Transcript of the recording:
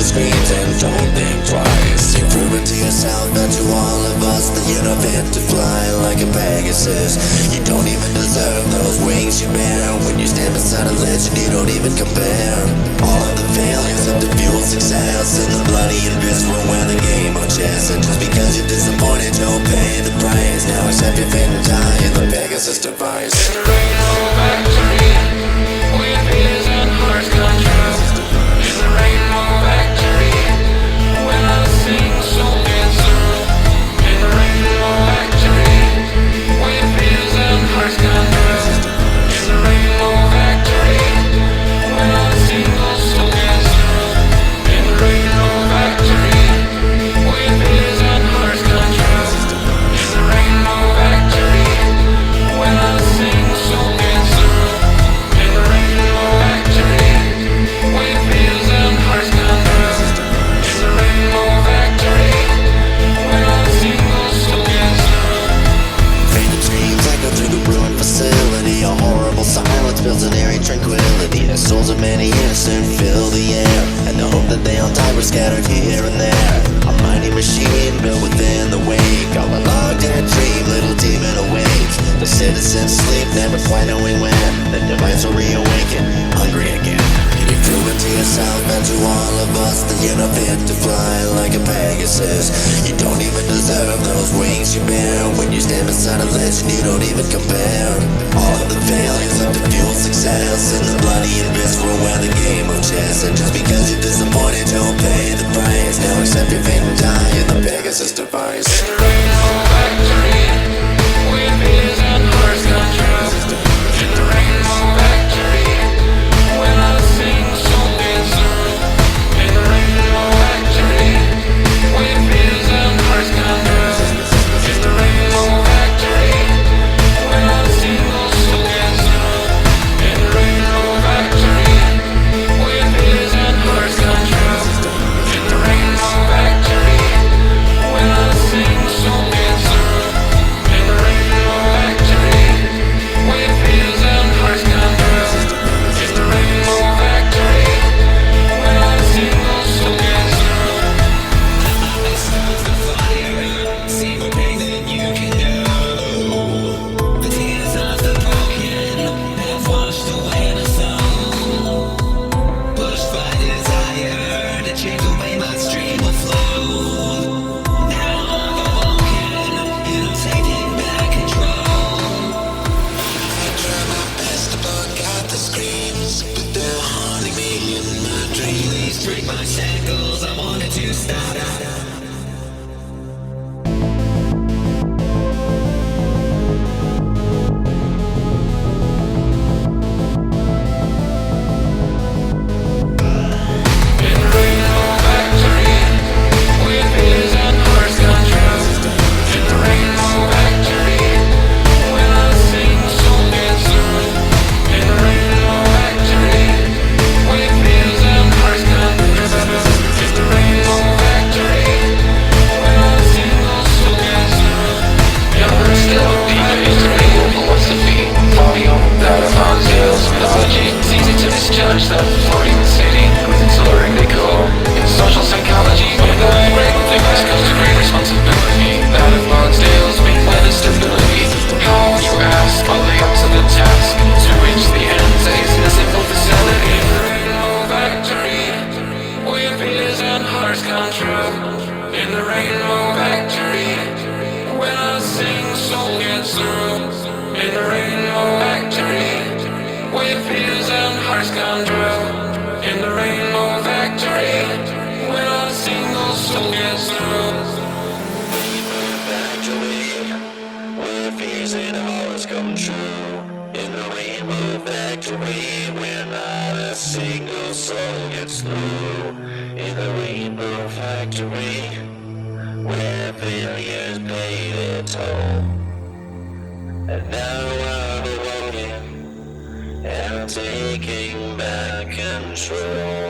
screams and don't think twice. You're proving to yourself and to all of us that you're not fit to fly like a Pegasus. You don't even deserve those wings you bear. When you stand beside a legend, you don't even compare. All of the failures of the fuel success and the bloody abyss will win the game of chess. And just because you're disappointed, don't pay the price. Now accept your fate and die in the Pegasus device. There ain't no victory when fears and hearts come true. There ain't no victory when I sing soul gets through. There ain't no victory when fears and hearts come true. There ain't no victory when I sing soul gets through. There ain't no victory when fears and hearts come true. There ain't no victory when I sing soul gets through. There ain't no victory when fears and hearts come true. There ain't no victory when I sing soul gets through. Phantom screams echo through the ruined facility. A horrible silence builds an eerie tranquility. The souls of many innocent fill the air, and the hope that they all die were scattered here and there. A mighty machine built within the wake of a long-dead dream, little demon awakes. The citizens sleep, never quite knowing when the device will reawaken, hungry again. You've proven to yourself and to all of us that you're not fit to fly like a Pegasus. You don't even deserve those wings you bear. When you stand beside a legend, you don't even compare. All of the failures of the fuel success and the bloody abyss will win the game of chess. And just because you're disappointed, don't pay the price. Now accept your fate and die in the Pegasus device. There ain't no victory when fears and hearts come true. There ain't no victory when I sing soul gets through. There ain't no victory when fears and hearts come true. There ain't no victory when I sing soul gets through. There ain't no victory when fears and hearts come true. There ain't no victory when I sing soul gets through. There ain't no victory when fears and hearts come true. There ain't no victory when I sing soul gets through. My soul's the fire, see more pain than you can know. The tears of the broken have washed away my soul. Pushed by desire to change the way my stream will flow. Now I'm awoken and I'm taking back control. I try my best to block out the screams, but they're haunting me in my dreams. Please break my shackles, I wanted to stop. There ain't no victory when fears and hearts come true. There ain't no victory when I sing soul gets through. There ain't no victory when fears and hearts come true. There ain't no victory when I sing soul gets through. Younger still, deep history, philosophy, folio, that of Hans mythology. It's easy to misjudge that floating city with its alluring decor. In social psychology, when I break things comes to great responsibility. That of Lonsdale's being led to stability. How, you ask, are they up to the task to reach the end days in a simple facility? There ain't no victory when fears and hearts come true. And there ain't no victory when I sing soul gets through. And there ain't no victory when fears and hearts come true. And there ain't no victory when I sing soul gets through. Victory, when fears and hearts come true. In the rainbow victory, when not a single soul gets through. In the rainbow factory, where failures paid their toll. And now I'm awoken, and I'm taking back control.